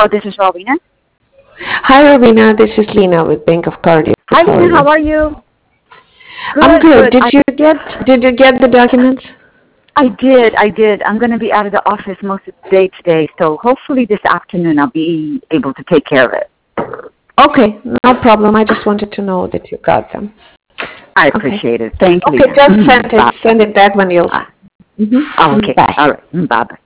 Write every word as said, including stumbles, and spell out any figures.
Hello, this is Robina. Hi, Robina. This is Lena with Bank of Cardiff. Hi, How are Lena. How you? are you? I'm Good, good. good. Did I you get Did you get the documents? I did, I did. I'm going to be out of the office most of the day today, so hopefully this afternoon I'll be able to take care of it. Okay, no problem. I just wanted to know that you got them. I Okay. appreciate it. Thank you, Okay, Lena. just Mm, send it. bye. Send it back when you. Ah, Mm-hmm. okay. Bye. All right. Bye.